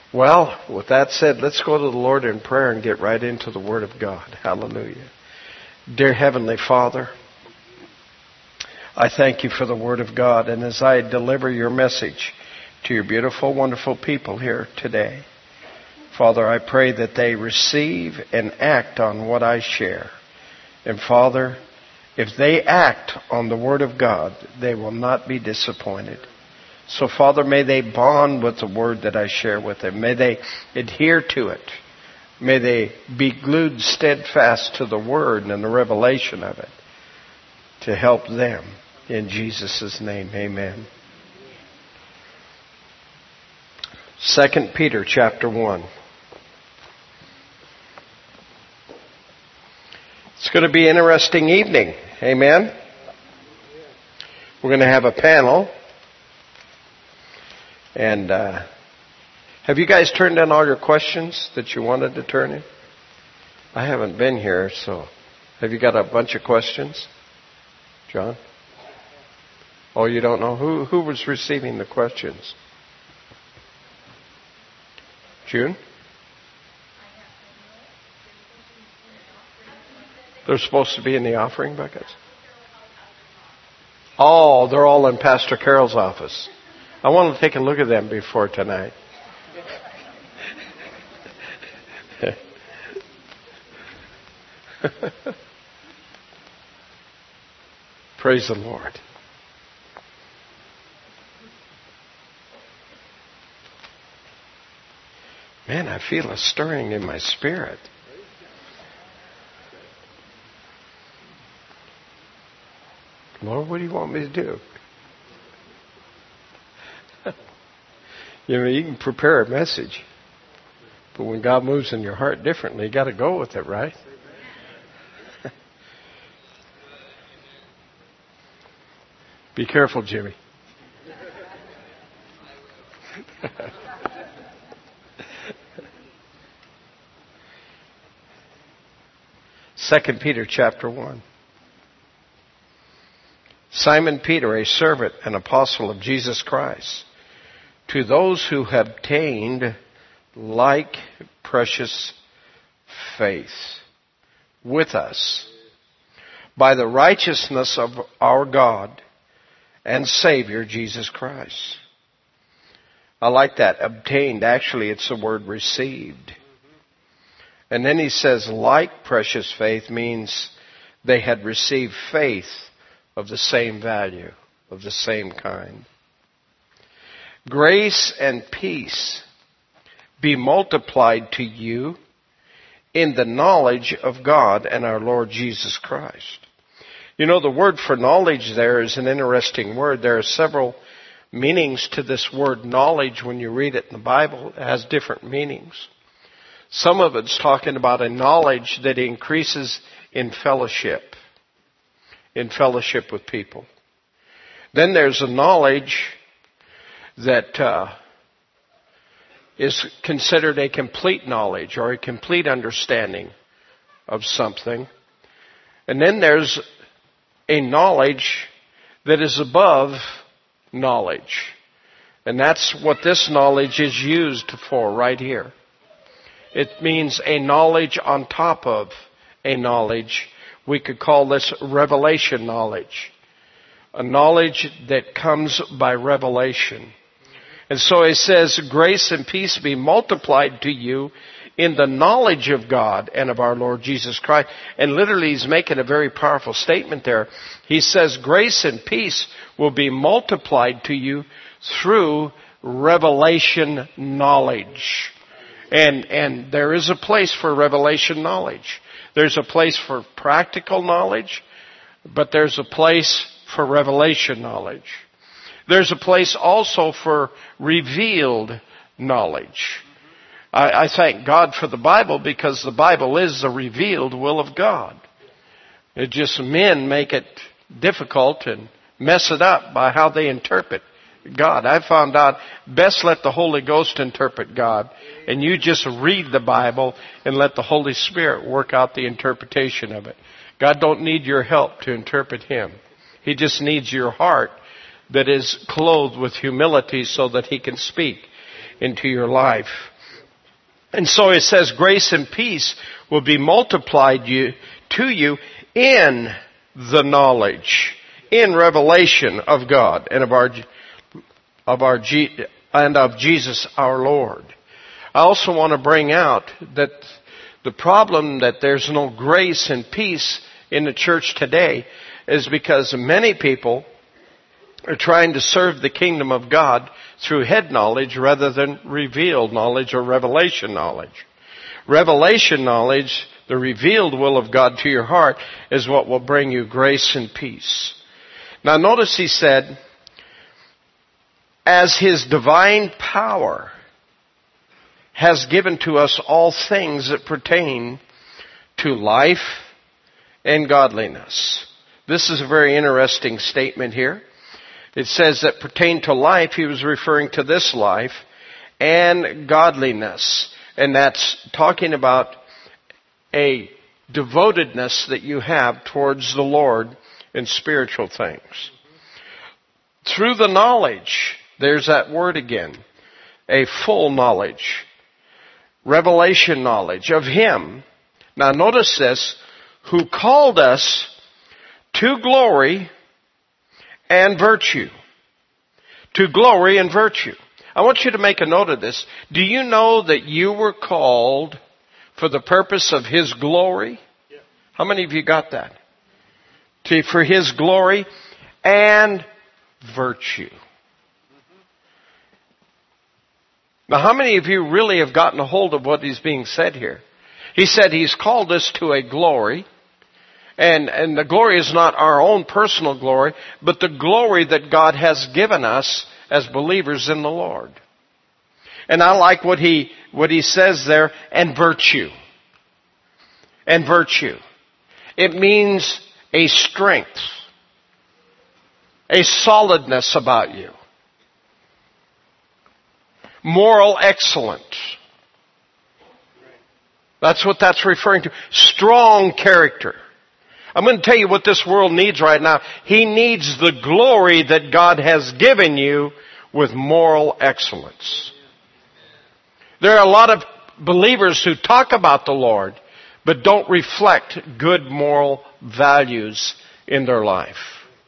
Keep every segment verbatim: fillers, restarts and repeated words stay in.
Well, with that said, let's go to the Lord in prayer and get right into the Word of God. Hallelujah. Dear Heavenly Father, I thank you for the Word of God. And as I deliver your message to your beautiful, wonderful people here today, Father, I pray that they receive and act on what I share. And Father, if they act on the Word of God, they will not be disappointed. So, Father, may they bond with the Word that I share with them. May they adhere to it. May they be glued steadfast to the Word and the revelation of it to help them. In Jesus' name, amen. Second Peter chapter one. It's going to be an interesting evening. Amen. We're going to have a panel. And uh, have you guys turned in all your questions that you wanted to turn in? I haven't been here, so have you got a bunch of questions, John? Oh, you don't know? Who who was receiving the questions? June? They're supposed to be in the offering buckets? Oh, they're all in Pastor Carol's office. I want to take a look at them before tonight. Praise the Lord. Man, I feel a stirring in my spirit. Lord, what do you want me to do? You know, you can prepare a message, but when God moves in your heart differently, you got to go with it, right? Be careful, Jimmy. Second Peter chapter one. Simon Peter, a servant and apostle of Jesus Christ, to those who have obtained like precious faith with us by the righteousness of our God and Savior Jesus Christ. I like that. Obtained. Actually, it's the word received. And then he says like precious faith means they had received faith of the same value, of the same kind. Grace and peace be multiplied to you in the knowledge of God and our Lord Jesus Christ. You know, the word for knowledge there is an interesting word. There are several meanings to this word knowledge when you read it in the Bible. It has different meanings. Some of it's talking about a knowledge that increases in fellowship, in fellowship with people. Then there's a knowledge that uh, is considered a complete knowledge or a complete understanding of something. And then there's a knowledge that is above knowledge. And that's what this knowledge is used for right here. It means a knowledge on top of a knowledge. We could call this revelation knowledge. A knowledge that comes by revelation. And so it says, grace and peace be multiplied to you in the knowledge of God and of our Lord Jesus Christ. And literally he's making a very powerful statement there. He says, grace and peace will be multiplied to you through revelation knowledge. And, and there is a place for revelation knowledge. There's a place for practical knowledge, but there's a place for revelation knowledge. There's a place also for revealed knowledge. I, I thank God for the Bible because the Bible is the revealed will of God. It just men make it difficult and mess it up by how they interpret God. I found out best let the Holy Ghost interpret God, and you just read the Bible and let the Holy Spirit work out the interpretation of it. God don't need your help to interpret Him. He just needs your heart that is clothed with humility so that He can speak into your life. And so it says grace and peace will be multiplied you, to you in the knowledge, in revelation of God and of our, of our, and of Jesus our Lord. I also want to bring out that the problem that there's no grace and peace in the church today is because many people are trying to serve the kingdom of God through head knowledge rather than revealed knowledge or revelation knowledge. Revelation knowledge, the revealed will of God to your heart, is what will bring you grace and peace. Now notice he said, as his divine power has given to us all things that pertain to life and godliness. This is a very interesting statement here. It says that pertain to life, he was referring to this life, and godliness. And that's talking about a devotedness that you have towards the Lord in spiritual things. Through the knowledge, there's that word again, a full knowledge, revelation knowledge of Him. Now notice this, who called us to glory and virtue. To glory and virtue. I want you to make a note of this. Do you know that you were called for the purpose of His glory? Yeah. How many of you got that? To, for His glory and virtue. Mm-hmm. Now how many of you really have gotten a hold of what is being said here? He said He's called us to a glory. And, and the glory is not our own personal glory, but the glory that God has given us as believers in the Lord. And I like what he, what he says there, and virtue. And virtue. It means a strength, a solidness about you. Moral excellence. That's what that's referring to. Strong character. I'm going to tell you what this world needs right now. He needs the glory that God has given you with moral excellence. There are a lot of believers who talk about the Lord, but don't reflect good moral values in their life.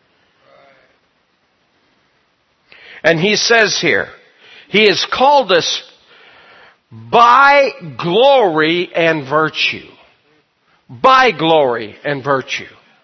And he says here, He has called us by glory and virtue. By glory and virtue.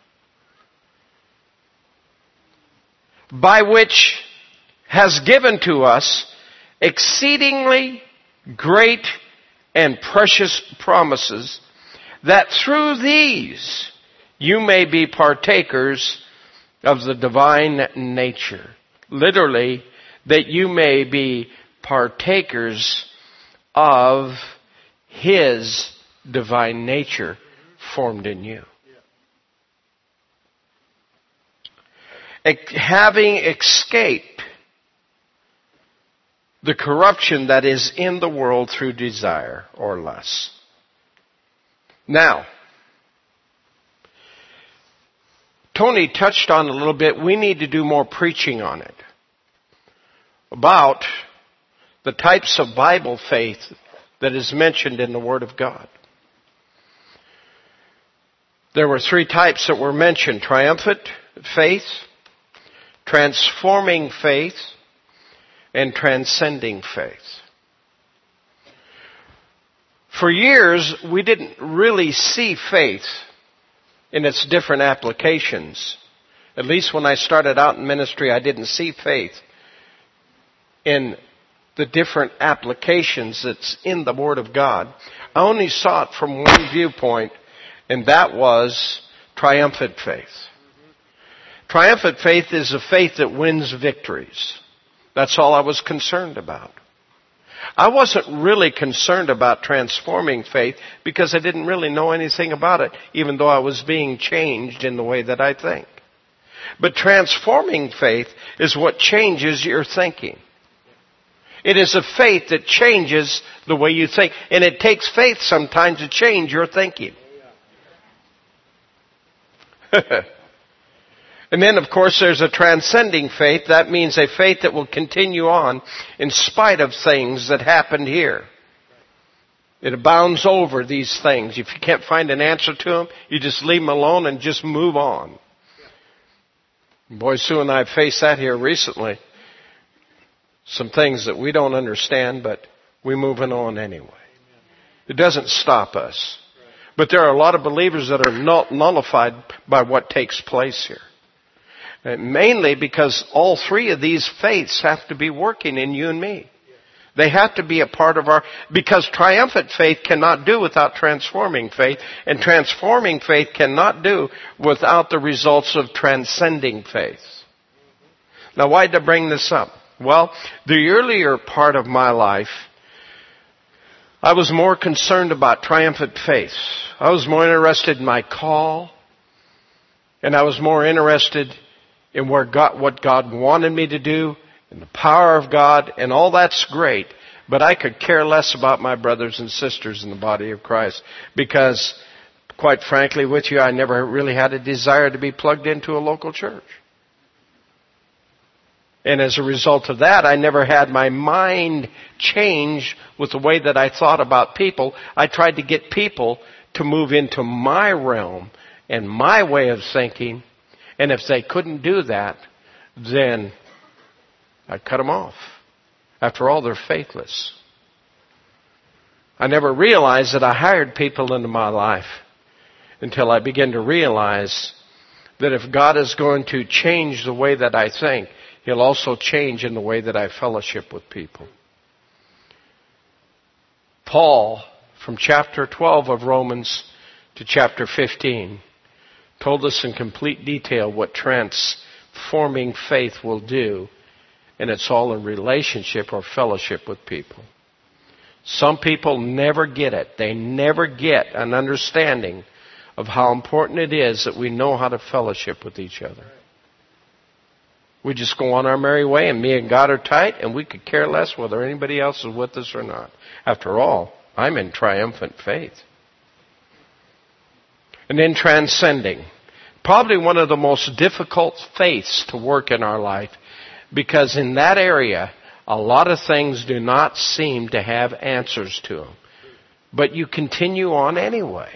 By which has given to us exceedingly great and precious promises, that through these you may be partakers of the divine nature. Literally, that you may be partakers of His divine nature formed in you. Having escaped the corruption that is in the world through desire or lust. Now, Tony touched on a little bit. We need to do more preaching on it. About the types of Bible faith that is mentioned in the Word of God. There were three types that were mentioned. Triumphant faith, transforming faith, and transcending faith. For years, we didn't really see faith in its different applications. At least when I started out in ministry, I didn't see faith in the different applications that's in the Word of God. I only saw it from one viewpoint, and that was triumphant faith. Triumphant faith is a faith that wins victories. That's all I was concerned about. I wasn't really concerned about transforming faith because I didn't really know anything about it, even though I was being changed in the way that I think. But transforming faith is what changes your thinking. It is a faith that changes the way you think. And it takes faith sometimes to change your thinking. And then, of course, there's a transcending faith. That means a faith that will continue on in spite of things that happened here. It abounds over these things. If you can't find an answer to them, you just leave them alone and just move on. Boy, Sue and I faced that here recently. Some things that we don't understand, but we're moving on anyway. It doesn't stop us. But there are a lot of believers that are nullified by what takes place here. And mainly because all three of these faiths have to be working in you and me. They have to be a part of our, because triumphant faith cannot do without transforming faith, and transforming faith cannot do without the results of transcending faith. Now, why did I bring this up? Well, the earlier part of my life, I was more concerned about triumphant faith. I was more interested in my call, and I was more interested in where God, what God wanted me to do, and the power of God, and all that's great, but I could care less about my brothers and sisters in the body of Christ, because, quite frankly with you, I never really had a desire to be plugged into a local church. And as a result of that, I never had my mind change with the way that I thought about people. I tried to get people to move into my realm and my way of thinking, and if they couldn't do that, then I cut them off. After all, they're faithless. I never realized that I hired people into my life until I began to realize that if God is going to change the way that I think, He'll also change in the way that I fellowship with people. Paul, from chapter twelve of Romans to chapter fifteen, told us in complete detail what transforming faith will do. And it's all in relationship or fellowship with people. Some people never get it. They never get an understanding of how important it is that we know how to fellowship with each other. We just go on our merry way, and me and God are tight, and we could care less whether anybody else is with us or not. After all, I'm in triumphant faith. And then transcending. Probably one of the most difficult faiths to work in our life, because in that area, a lot of things do not seem to have answers to them. But you continue on anyway.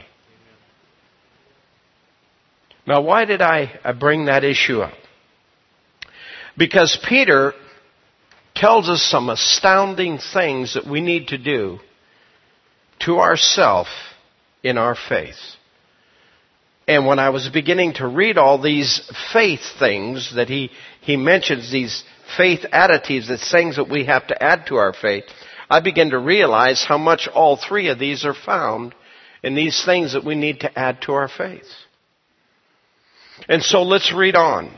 Now, why did I, I bring that issue up? Because Peter tells us some astounding things that we need to do to ourselves in our faith. And when I was beginning to read all these faith things that he, he mentions, these faith additives, the things that we have to add to our faith, I began to realize how much all three of these are found in these things that we need to add to our faith. And so let's read on.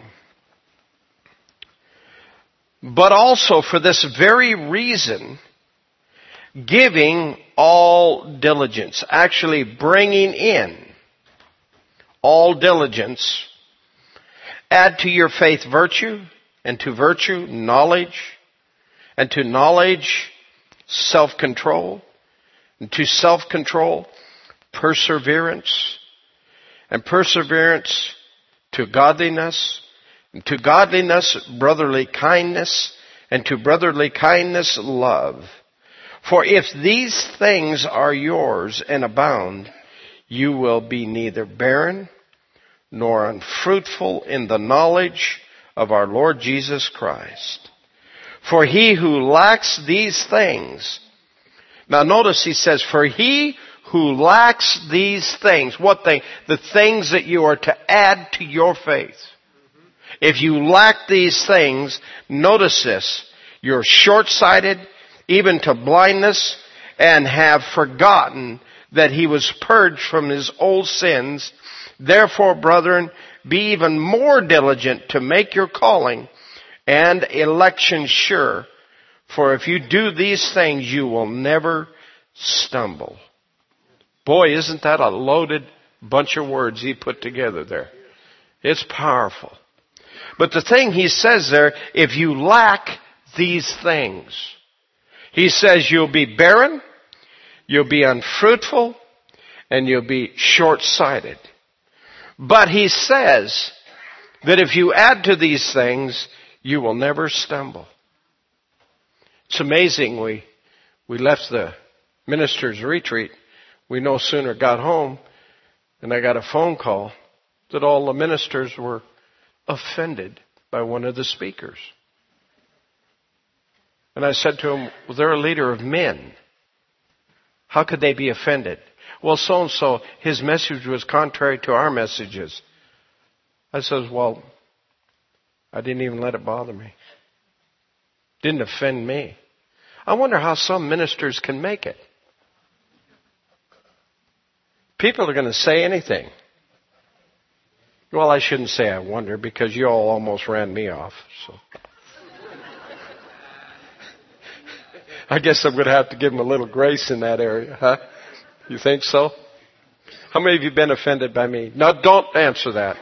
But also for this very reason, giving all diligence, actually bringing in all diligence, add to your faith virtue, and to virtue knowledge, and to knowledge self-control, and to self-control perseverance, and perseverance to godliness, and to godliness brotherly kindness, and to brotherly kindness love. For if these things are yours and abound, you will be neither barren nor unfruitful in the knowledge of our Lord Jesus Christ. For he who lacks these things, now notice he says, for he who lacks these things, what thing? The things that you are to add to your faith. If you lack these things, notice this, you're short-sighted, even to blindness, and have forgotten that he was purged from his old sins. Therefore, brethren, be even more diligent to make your calling and election sure. For if you do these things, you will never stumble. Boy, isn't that a loaded bunch of words he put together there. It's powerful. But the thing he says there, if you lack these things, he says you'll be barren, you'll be unfruitful, and you'll be short-sighted. But he says that if you add to these things, you will never stumble. It's amazing. We, we left the Ministers Retreat, we no sooner got home and I got a phone call that all the ministers were offended by one of the speakers. And I said to him, well, they're a leader of men. How could they be offended? Well, so-and-so, his message was contrary to our messages. I says, well, I didn't even let it bother me. Didn't offend me. I wonder how some ministers can make it. People are going to say anything. Well, I shouldn't say I wonder because you all almost ran me off. So I guess I'm going to have to give them a little grace in that area, huh? You think so? How many of you have been offended by me? No, don't answer that.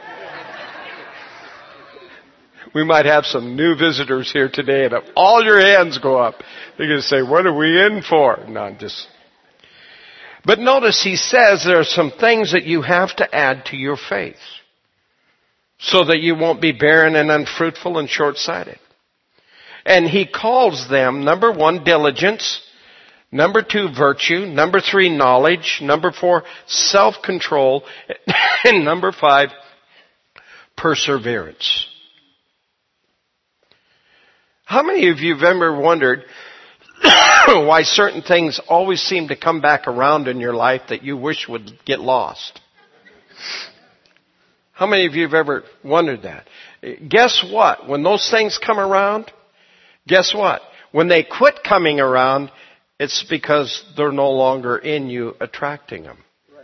We might have some new visitors here today, and if all your hands go up, they're going to say, what are we in for? No, I'm just... But notice he says there are some things that you have to add to your faith so that you won't be barren and unfruitful and short-sighted. And he calls them, number one, diligence. Number two, virtue. Number three, knowledge. Number four, self-control. And number five, perseverance. How many of you have ever wondered why certain things always seem to come back around in your life that you wish would get lost? How many of you have ever wondered that? Guess what? When those things come around, guess what? When they quit coming around, it's because they're no longer in you attracting them.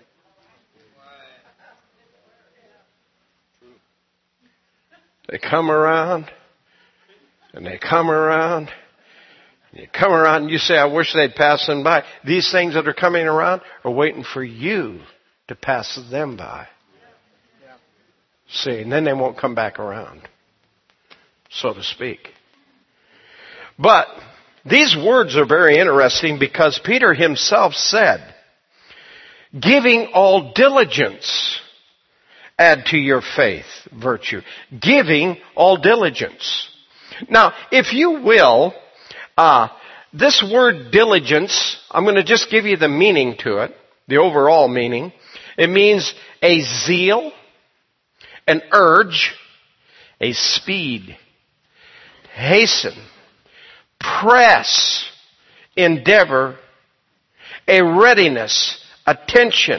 They come around, and they come around, and you come around and you say, I wish they'd pass them by. These things that are coming around are waiting for you to pass them by. See, and then they won't come back around, so to speak. But these words are very interesting because Peter himself said, giving all diligence, add to your faith virtue. Giving all diligence. Now, if you will, uh, this word diligence, I'm going to just give you the meaning to it, the overall meaning. It means a zeal, an urge, a speed, hasten, press, endeavor, a readiness, attention,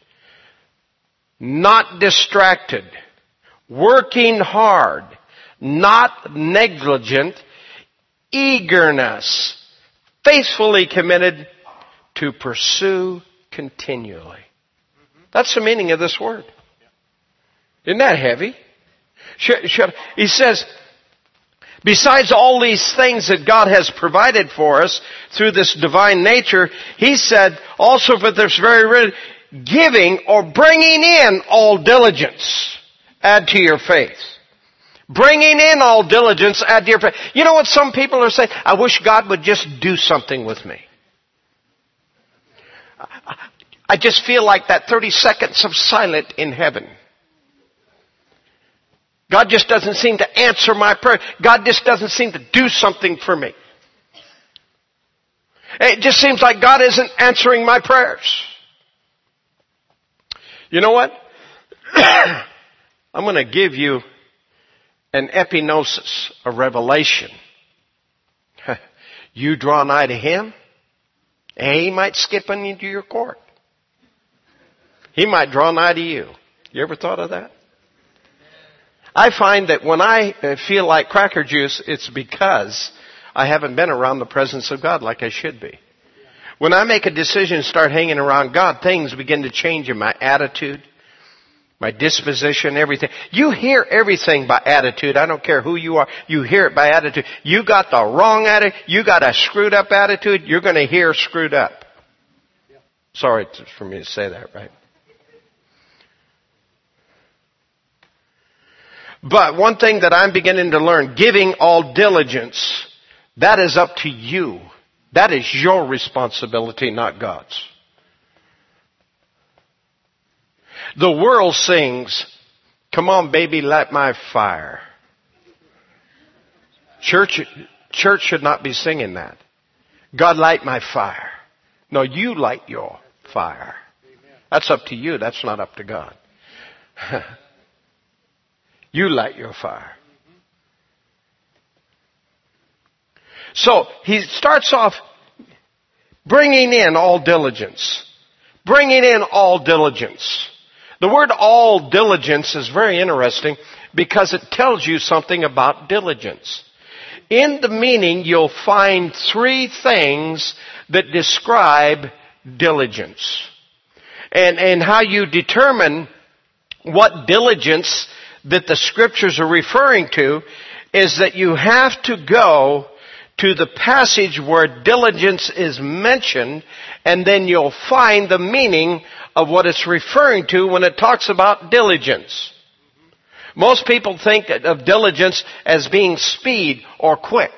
not distracted, working hard, not negligent, eagerness, faithfully committed to pursue continually. That's the meaning of this word. Isn't that heavy? Should, should, he says, besides all these things that God has provided for us through this divine nature, he said also for this very giving or bringing in all diligence, add to your faith. Bringing in all diligence, add to your faith. You know what some people are saying? I wish God would just do something with me. I just feel like that thirty seconds of silence in heaven. God just doesn't seem to answer my prayer. God just doesn't seem to do something for me. It just seems like God isn't answering my prayers. You know what? I'm going to give you an epignosis, a revelation. You draw nigh to Him, and He might skip into your court. He might draw nigh to you. You ever thought of that? I find that when I feel like cracker juice, it's because I haven't been around the presence of God like I should be. When I make a decision and start hanging around God, things begin to change in my attitude, my disposition, everything. You hear everything by attitude. I don't care who you are. You hear it by attitude. You got the wrong attitude. You got a screwed up attitude. You're going to hear screwed up. Sorry for me to say that, right? But one thing that I'm beginning to learn, giving all diligence, that is up to you. That is your responsibility, not God's. The world sings, come on baby, light my fire. Church, church should not be singing that. God, light my fire. No, you light your fire. That's up to you. That's not up to God. You light your fire. So he starts off bringing in all diligence. Bringing in all diligence. The word all diligence is very interesting because it tells you something about diligence. In the meaning, you'll find three things that describe diligence. And, and how you determine what diligence that the scriptures are referring to is that you have to go to the passage where diligence is mentioned, and then you'll find the meaning of what it's referring to when it talks about diligence. Most people think of diligence as being speed or quick.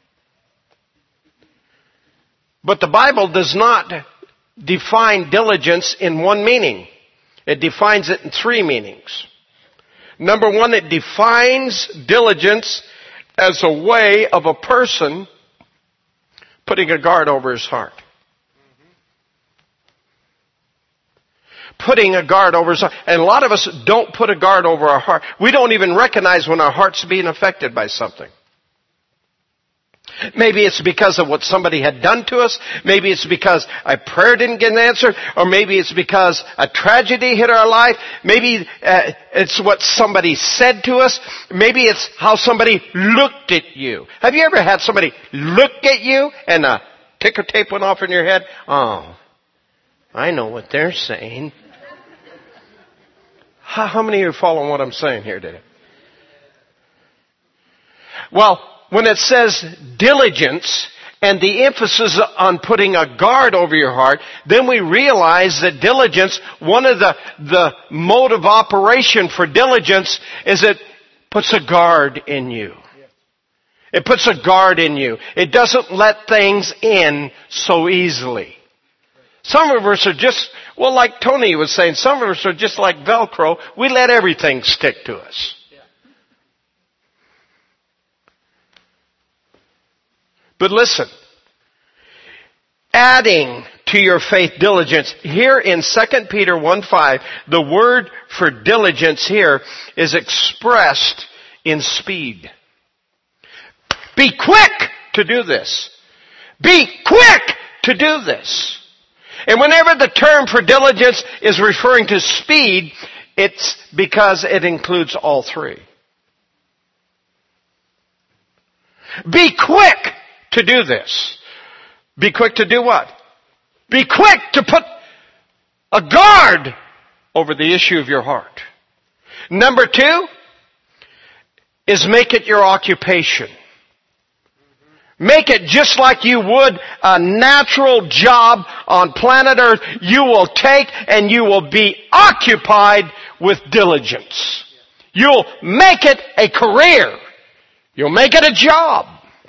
But the Bible does not define diligence in one meaning. It defines it in three meanings. Number one, it defines diligence as a way of a person putting a guard over his heart. Putting a guard over his heart. And a lot of us don't put a guard over our heart. We don't even recognize when our heart's being affected by something. Maybe it's because of what somebody had done to us. Maybe it's because a prayer didn't get answered. Or maybe it's because a tragedy hit our life. Maybe uh, it's what somebody said to us. Maybe it's how somebody looked at you. Have you ever had somebody look at you and a ticker tape went off in your head? Oh, I know what they're saying. How, how many of you are following what I'm saying here today? Well, when it says diligence and the emphasis on putting a guard over your heart, then we realize that diligence, one of the, the mode of operation for diligence is it puts a guard in you. It puts a guard in you. It doesn't let things in so easily. Some of us are just, well, like Tony was saying, some of us are just like Velcro. We let everything stick to us. But listen, adding to your faith diligence, here in Second Peter one five, the word for diligence here is expressed in speed. Be quick to do this. Be quick to do this. And whenever the term for diligence is referring to speed, it's because it includes all three. Be quick to do this. Be quick to do what? Be quick to put a guard over the issue of your heart. Number two is make it your occupation. Make it just like you would a natural job on planet Earth. You will take and you will be occupied with diligence. You'll make it a career. You'll make it a job.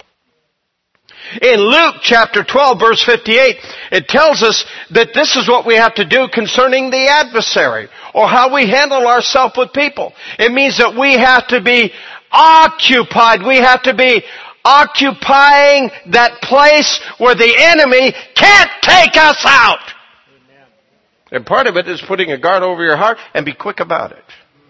In Luke chapter twelve verse fifty-eight, it tells us that this is what we have to do concerning the adversary, or how we handle ourselves with people. It means that we have to be occupied. We have to be occupying that place where the enemy can't take us out. Amen. And part of it is putting a guard over your heart and be quick about it.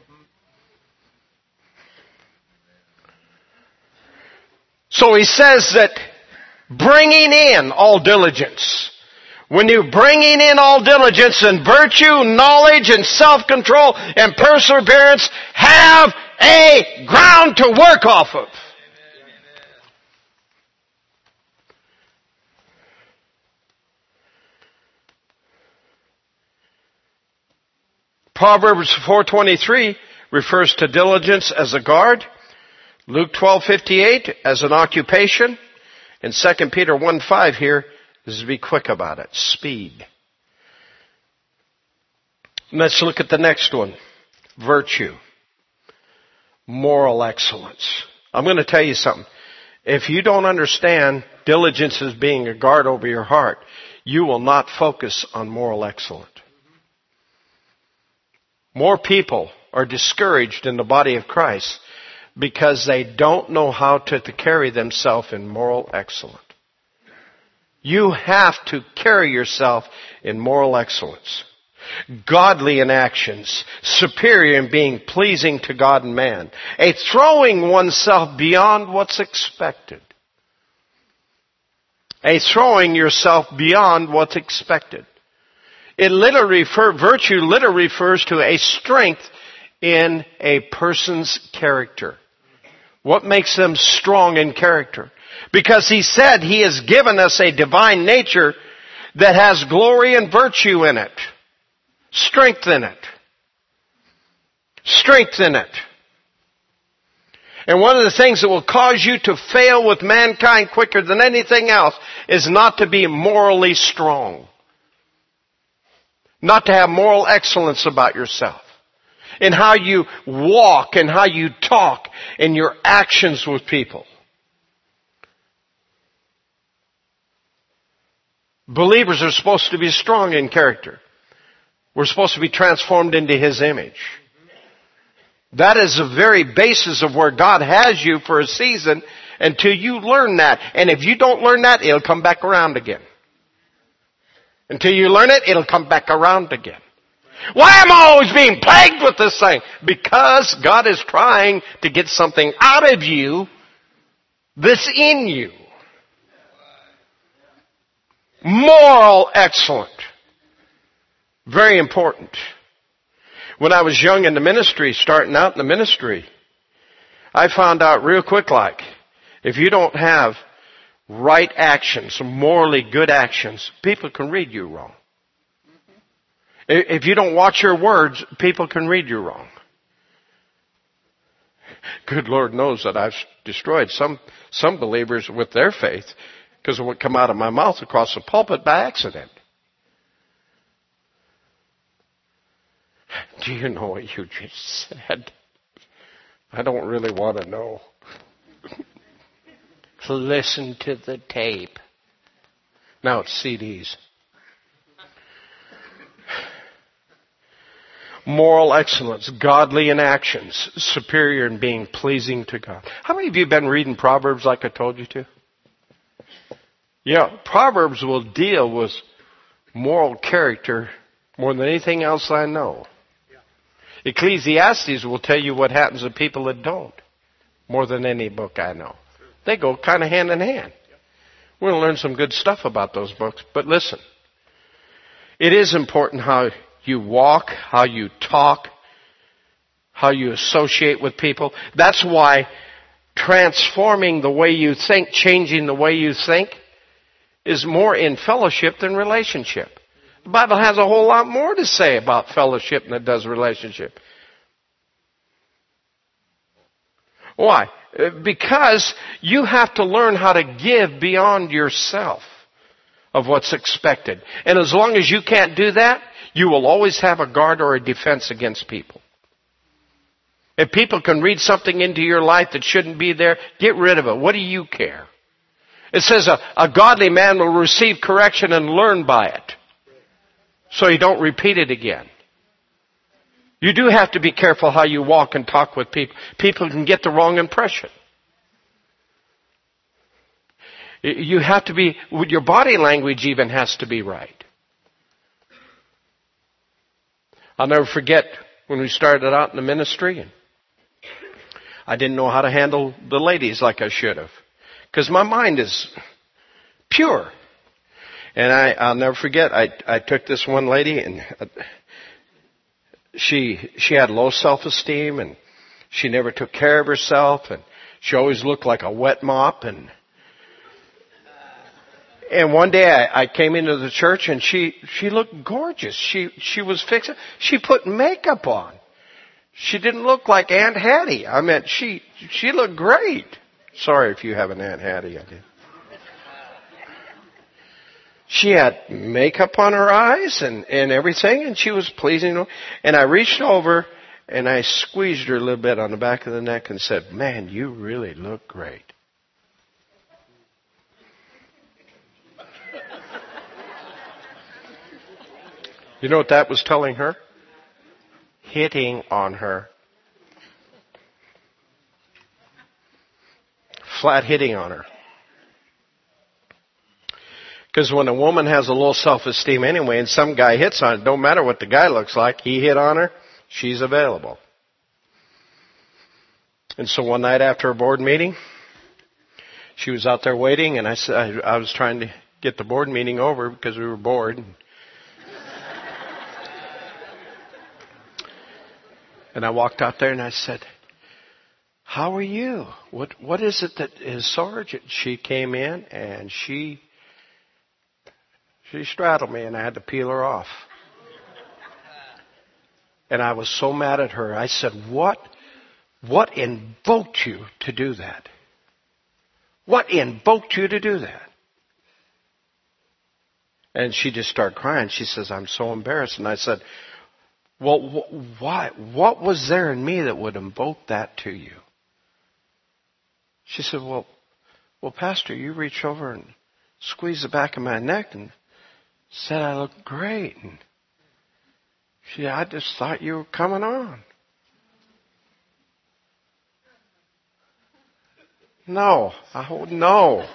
So he says that bringing in all diligence. When you're bringing in all diligence and virtue, knowledge, and self-control, and perseverance, have a ground to work off of. Proverbs four twenty-three refers to diligence as a guard. Luke twelve fifty-eight as an occupation. And Second Peter one five here is to be quick about it. Speed. Let's look at the next one. Virtue. Moral excellence. I'm going to tell you something. If you don't understand diligence as being a guard over your heart, you will not focus on moral excellence. More people are discouraged in the body of Christ because they don't know how to, to carry themselves in moral excellence. You have to carry yourself in moral excellence. Godly in actions, superior in being pleasing to God and man. A throwing oneself beyond what's expected. A throwing yourself beyond what's expected. It literally refer, virtue literally refers to a strength in a person's character. What makes them strong in character? Because he said he has given us a divine nature that has glory and virtue in it. Strength in it. Strength in it. And one of the things that will cause you to fail with mankind quicker than anything else is not to be morally strong. Not to have moral excellence about yourself. In how you walk and how you talk and your actions with people. Believers are supposed to be strong in character. We're supposed to be transformed into His image. That is the very basis of where God has you for a season until you learn that. And if you don't learn that, it'll come back around again. Until you learn it, it'll come back around again. Why am I always being plagued with this thing? Because God is trying to get something out of you that's in you. Moral excellence. Very important. When I was young in the ministry, starting out in the ministry, I found out real quick like, if you don't have right actions, morally good actions, people can read you wrong. If you don't watch your words, people can read you wrong. Good Lord knows that I've destroyed some, some believers with their faith because of what come out of my mouth across the pulpit by accident. Do you know what you just said? I don't really want to know. Listen to the tape. Now it's C Ds. Moral excellence, godly in actions, superior in being pleasing to God. How many of you have been reading Proverbs like I told you to? Yeah, Proverbs will deal with moral character more than anything else I know. Ecclesiastes will tell you what happens to people that don't, more than any book I know. They go kind of hand in hand. We're going to learn some good stuff about those books, but listen. It is important how you walk, how you talk, how you associate with people. That's why transforming the way you think, changing the way you think, is more in fellowship than relationship. The Bible has a whole lot more to say about fellowship than it does relationship. Why? Because you have to learn how to give beyond yourself of what's expected. And as long as you can't do that, you will always have a guard or a defense against people. If people can read something into your life that shouldn't be there, get rid of it. What do you care? It says a, a godly man will receive correction and learn by it. So you don't repeat it again. You do have to be careful how you walk and talk with people. People can get the wrong impression. You have to be, your body language even has to be right. I'll never forget when we started out in the ministry, and I didn't know how to handle the ladies like I should have. Because my mind is pure. And I, I'll never forget, I, I took this one lady and she, she had low self-esteem and she never took care of herself and she always looked like a wet mop. And, and one day I, I came into the church and she, she looked gorgeous. She, she was fixing, she put makeup on. She didn't look like Aunt Hattie. I mean, she, she looked great. Sorry if you have an Aunt Hattie, I did. She had makeup on her eyes and, and everything, and she was pleasing. And I reached over and I squeezed her a little bit on the back of the neck and said, "Man, you really look great." You know what that was telling her? Hitting on her. Flat hitting on her. Because when a woman has a low self-esteem anyway and some guy hits on it, don't matter what the guy looks like, he hit on her, she's available. And so one night after a board meeting, she was out there waiting, and I said, I, I was trying to get the board meeting over because we were bored. And I walked out there and I said, how are you? What What is it that is sore? She came in and she she straddled me and I had to peel her off. And I was so mad at her. I said, what, what invoked you to do that? What invoked you to do that? And she just started crying. She says, I'm so embarrassed. And I said, well, wh- why? What was there in me that would invoke that to you? She said, well, well, Pastor, you reached over and squeezed the back of my neck and said I looked great. And she said, I just thought you were coming on. No, I would no.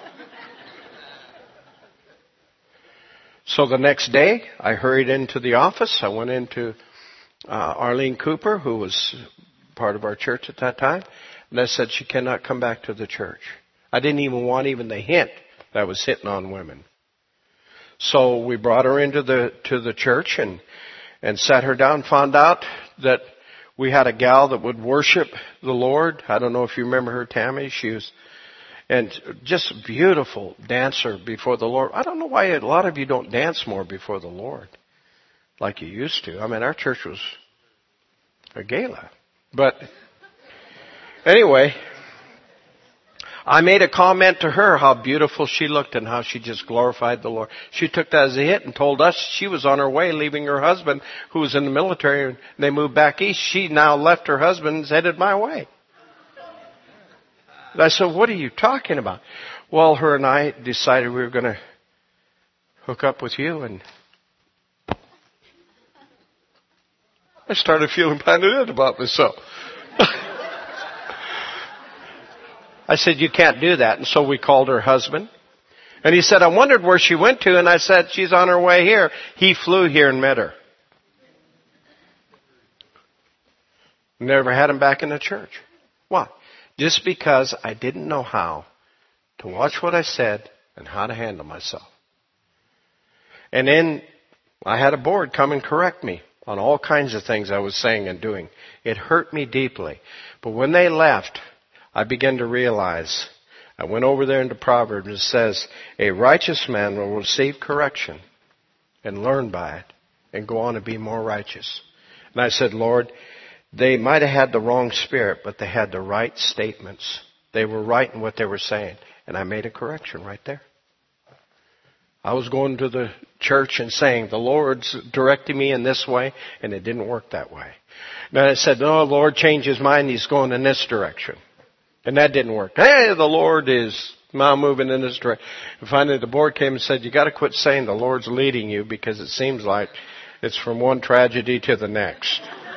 So the next day, I hurried into the office. I went into uh, Arlene Cooper, who was part of our church at that time, and I said she cannot come back to the church. I didn't even want even the hint that I was hitting on women. So we brought her into the to the church and and sat her down. Found out that we had a gal that would worship the Lord. I don't know if you remember her, Tammy. She was and just a beautiful dancer before the Lord. I don't know why a lot of you don't dance more before the Lord like you used to. I mean, our church was a gala. But anyway, I made a comment to her how beautiful she looked and how she just glorified the Lord. She took that as a hit and told us she was on her way leaving her husband who was in the military and they moved back east. She now left her husband and is headed my way. I said, what are you talking about? Well, her and I decided we were going to hook up with you, and I started feeling kind of good about myself. I said, you can't do that. And so we called her husband. And he said, I wondered where she went to. And I said, she's on her way here. He flew here and met her. Never had him back in the church. Why? Just because I didn't know how to watch what I said and how to handle myself. And then I had a board come and correct me on all kinds of things I was saying and doing. It hurt me deeply. But when they left, I began to realize, I went over there into Proverbs and it says, a righteous man will receive correction and learn by it and go on to be more righteous. And I said, Lord, they might have had the wrong spirit, but they had the right statements. They were right in what they were saying. And I made a correction right there. I was going to the church and saying, the Lord's directing me in this way, and it didn't work that way. Then I said, no, the Lord changed his mind. He's going in this direction. And that didn't work. Hey, the Lord is now moving in this direction. And finally the board came and said, you got to quit saying the Lord's leading you because it seems like it's from one tragedy to the next.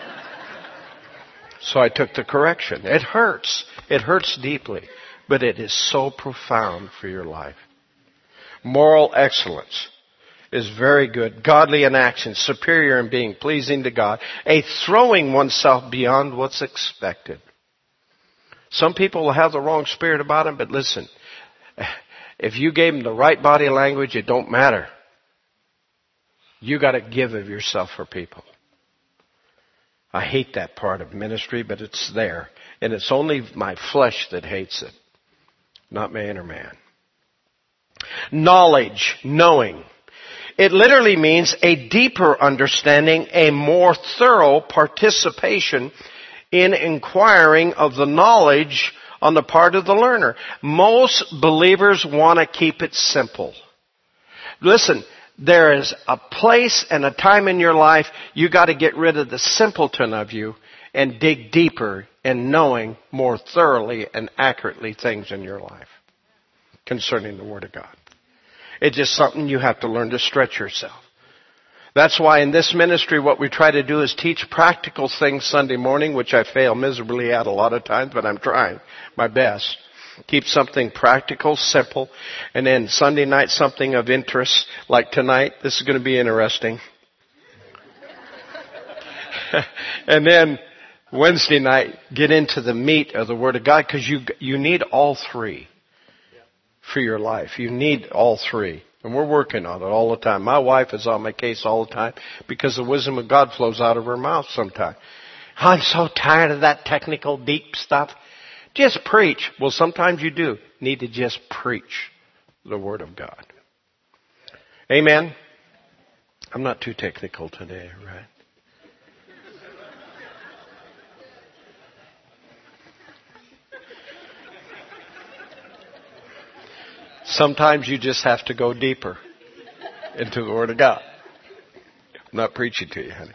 So I took the correction. It hurts. It hurts deeply. But it is so profound for your life. Moral excellence is very good. Godly in action, superior in being pleasing to God. A throwing oneself beyond what's expected. Some people will have the wrong spirit about them, but listen, if you gave them the right body language, it don't matter. You got to give of yourself for people. I hate that part of ministry, but it's there. And it's only my flesh that hates it, not my inner man. Knowledge, knowing. It literally means a deeper understanding, a more thorough participation in inquiring of the knowledge on the part of the learner. Most believers want to keep it simple. Listen, there is a place and a time in your life you got to get rid of the simpleton of you and dig deeper in knowing more thoroughly and accurately things in your life concerning the Word of God. It's just something you have to learn to stretch yourself. That's why in this ministry what we try to do is teach practical things Sunday morning, which I fail miserably at a lot of times, but I'm trying my best. Keep something practical, simple. And then Sunday night, something of interest. Like tonight, this is going to be interesting. And then Wednesday night, get into the meat of the Word of God, because you you need all three for your life. You need all three. And we're working on it all the time. My wife is on my case all the time because the wisdom of God flows out of her mouth sometimes. I'm so tired of that technical, deep stuff. Just preach. Well, sometimes you do need to just preach the Word of God. Amen? I'm not too technical today, right? Sometimes you just have to go deeper into the Word of God. I'm not preaching to you, honey.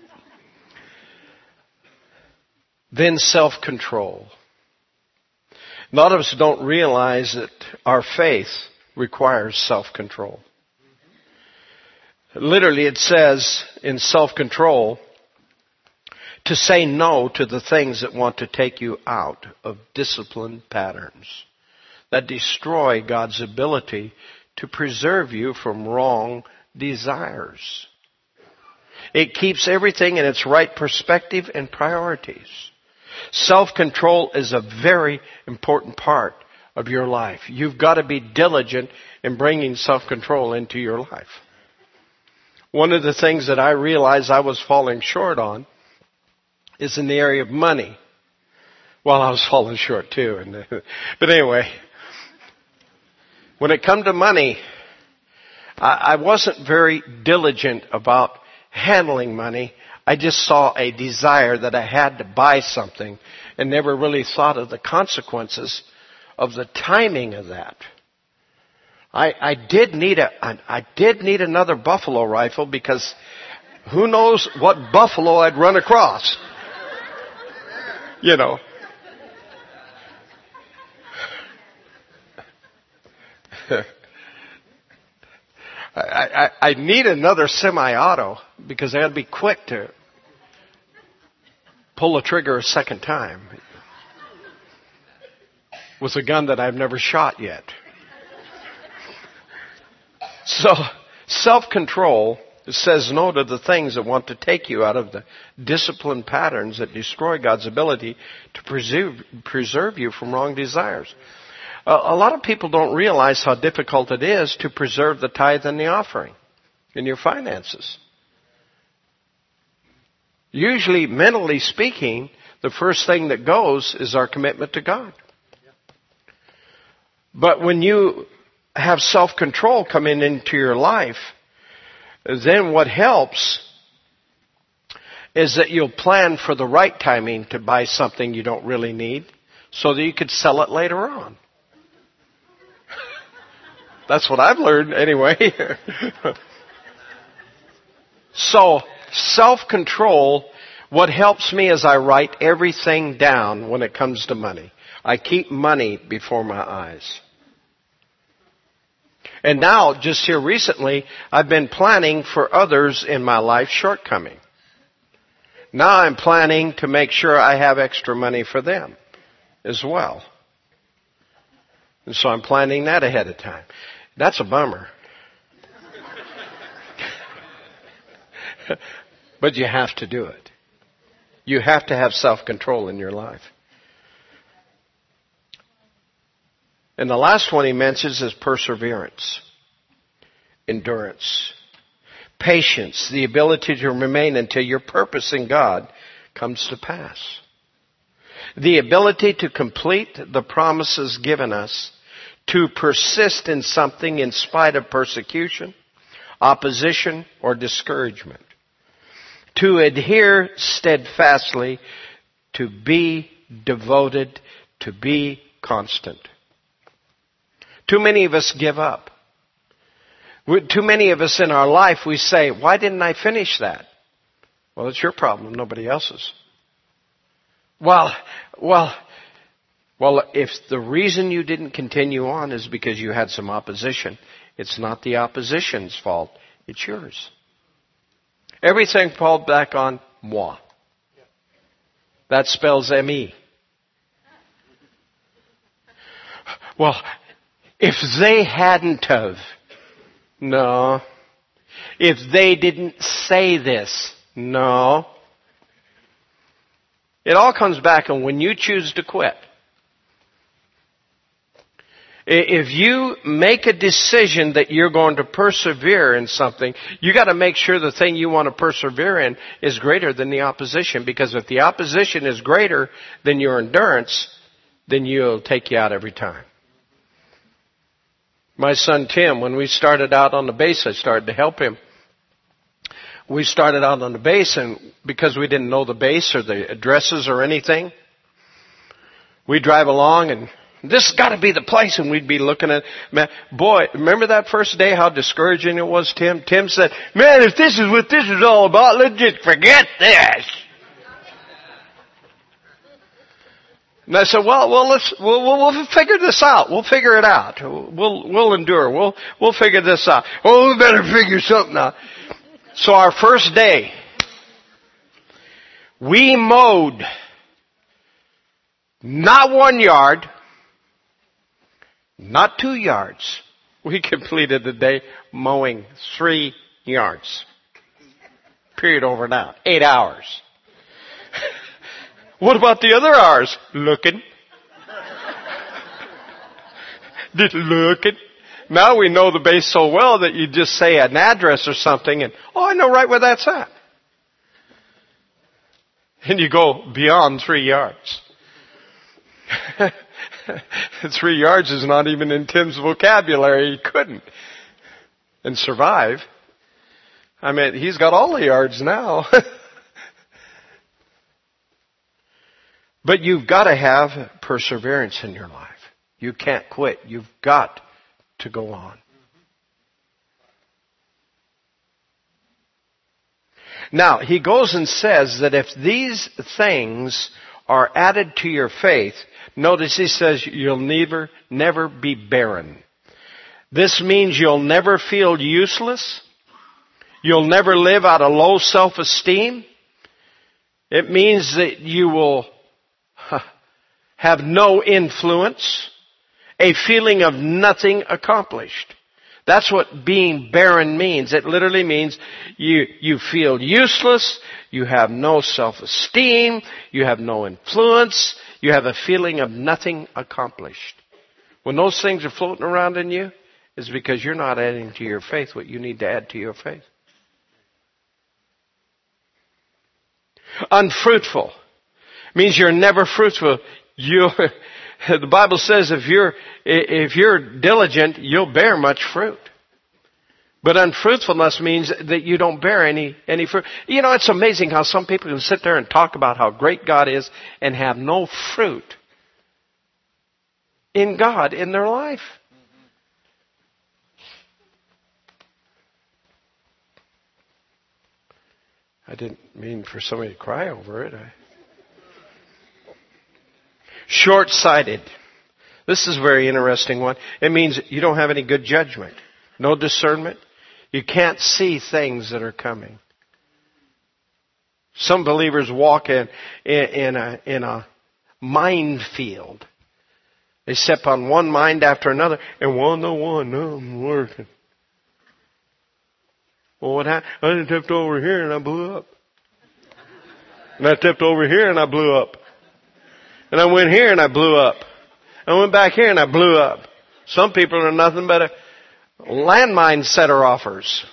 Then self-control. A lot of us don't realize that our faith requires self-control. Literally, it says in self-control to say no to the things that want to take you out of disciplined patterns that destroy God's ability to preserve you from wrong desires. It keeps everything in its right perspective and priorities. Self-control is a very important part of your life. You've got to be diligent in bringing self-control into your life. One of the things that I realized I was falling short on is in the area of money. Well, I was falling short too. But anyway, when it come to money, I wasn't very diligent about handling money. I just saw a desire that I had to buy something and never really thought of the consequences of the timing of that. I, I did need a, I did need another buffalo rifle because who knows what buffalo I'd run across. You know. I, I, I need another semi-auto because I got to be quick to pull the trigger a second time with a gun that I've never shot yet. So, self-control says no to the things that want to take you out of the disciplined patterns that destroy God's ability to preserve, preserve you from wrong desires. A lot of people don't realize how difficult it is to preserve the tithe and the offering in your finances. Usually, mentally speaking, the first thing that goes is our commitment to God. But when you have self-control coming into your life, then what helps is that you'll plan for the right timing to buy something you don't really need so that you could sell it later on. That's what I've learned anyway. So, self-control, what helps me is I write everything down when it comes to money. I keep money before my eyes. And now, just here recently, I've been planning for others in my life shortcoming. Now I'm planning to make sure I have extra money for them as well. And so I'm planning that ahead of time. That's a bummer. But you have to do it. You have to have self-control in your life. And the last one he mentions is perseverance, endurance, patience, the ability to remain until your purpose in God comes to pass. The ability to complete the promises given us, to persist in something in spite of persecution, opposition, or discouragement. To adhere steadfastly, to be devoted, to be constant. Too many of us give up. Too many of us in our life, we say, why didn't I finish that? Well, it's your problem, nobody else's. Well, well, well, if the reason you didn't continue on is because you had some opposition, it's not the opposition's fault, it's yours. Everything falls back on moi. That spells M E. Well, if they hadn't have, no. If they didn't say this, no. It all comes back on when you choose to quit. If you make a decision that you're going to persevere in something, you got to make sure the thing you want to persevere in is greater than the opposition. Because if the opposition is greater than your endurance, then you'll take you out every time. My son Tim, when we started out on the base, I started to help him. We started out on the base, and because we didn't know the base or the addresses or anything, we drive along and this has got to be the place, and we'd be looking at, man, boy, remember that first day how discouraging it was, Tim? Tim said, man, if this is what this is all about, let's just forget this. And I said, well, well, let's, we'll, we'll, we'll figure this out. We'll figure it out. We'll, we'll endure. We'll, we'll figure this out. Oh, we better figure something out. So our first day, we mowed not one yard, not two yards. We completed the day mowing three yards. Period, over and out. Eight hours. What about the other hours? Looking. Just looking. Now we know the base so well that you just say an address or something and, oh, I know right where that's at. And you go beyond three yards. Three yards is not even in Tim's vocabulary. He couldn't. And survive. I mean, he's got all the yards now. But you've got to have perseverance in your life. You can't quit. You've got to go on. Now, he goes and says that if these things are added to your faith, notice he says you'll never, never be barren. This means you'll never feel useless. You'll never live out of low self-esteem. It means that you will have no influence, a feeling of nothing accomplished. That's what being barren means. It literally means you, you feel useless, you have no self-esteem, you have no influence, you have a feeling of nothing accomplished. When those things are floating around in you, it's because you're not adding to your faith what you need to add to your faith. Unfruitful means you're never fruitful. You, the Bible says if you're, if you're diligent, you'll bear much fruit. But unfruitfulness means that you don't bear any, any fruit. You know, it's amazing how some people can sit there and talk about how great God is and have no fruit in God in their life. I didn't mean for somebody to cry over it. I... Short-sighted. This is a very interesting one. It means you don't have any good judgment. No discernment. You can't see things that are coming. Some believers walk in, in, in a, in a minefield. They step on one mind after another, and one, no one, no, I'm working. Well, what happened? I stepped over here and I blew up. And I stepped over here and I blew up. And I went here and I blew up. I went back here and I blew up. Some people are nothing but a landmine setter offers.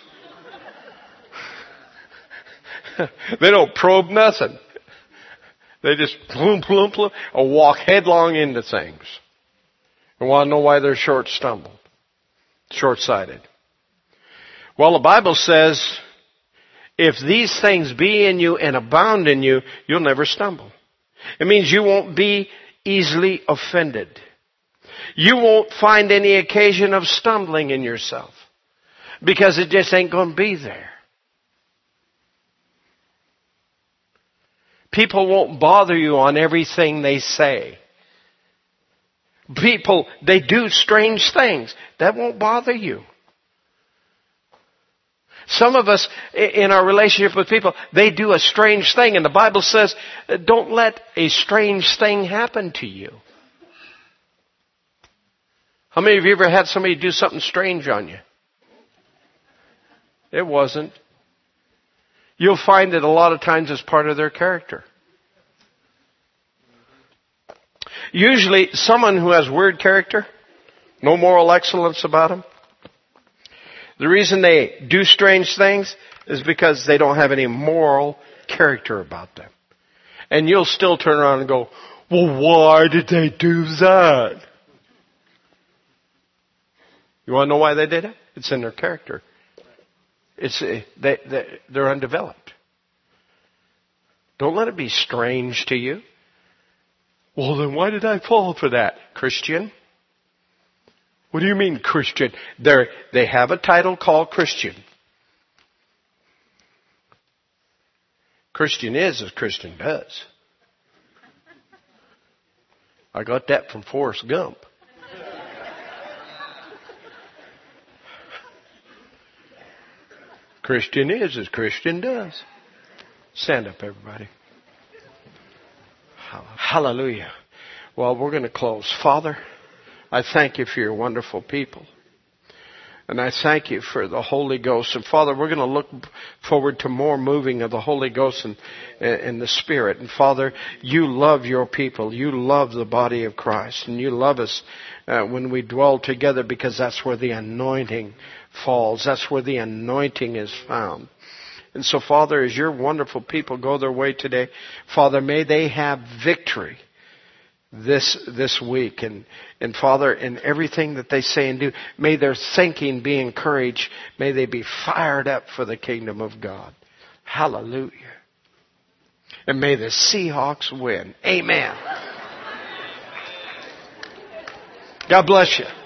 They don't probe nothing. They just plum, plum, plum, or walk headlong into things. And want to know why they're short stumbled, short-sighted. Well, the Bible says, if these things be in you and abound in you, you'll never stumble. It means you won't be easily offended. You won't find any occasion of stumbling in yourself because it just ain't going to be there. People won't bother you on everything they say. People, they do strange things. That won't bother you. Some of us, in our relationship with people, they do a strange thing, and the Bible says, don't let a strange thing happen to you. How many of you ever had somebody do something strange on you? It wasn't. You'll find that a lot of times it's part of their character. Usually someone who has weird character, no moral excellence about them, the reason they do strange things is because they don't have any moral character about them. And you'll still turn around and go, well, why did they do that? You want to know why they did it? It's in their character. It's they, they they're undeveloped. Don't let it be strange to you. Well, then why did I fall for that, Christian? What do you mean, Christian? They they have a title called Christian. Christian is as Christian does. I got that from Forrest Gump. Christian is as Christian does. Stand up, everybody. Hallelujah. Well, we're going to close. Father, I thank you for your wonderful people. And I thank you for the Holy Ghost. And Father, we're going to look forward to more moving of the Holy Ghost and, and the Spirit. And Father, you love your people. You love the body of Christ. And you love us uh, when we dwell together, because that's where the anointing falls. That's where the anointing is found. And so, Father, as your wonderful people go their way today, Father, may they have victory this this week. And, and Father, in everything that they say and do, may their thinking be encouraged. May they be fired up for the kingdom of God. Hallelujah. And may the Seahawks win. Amen. God bless you.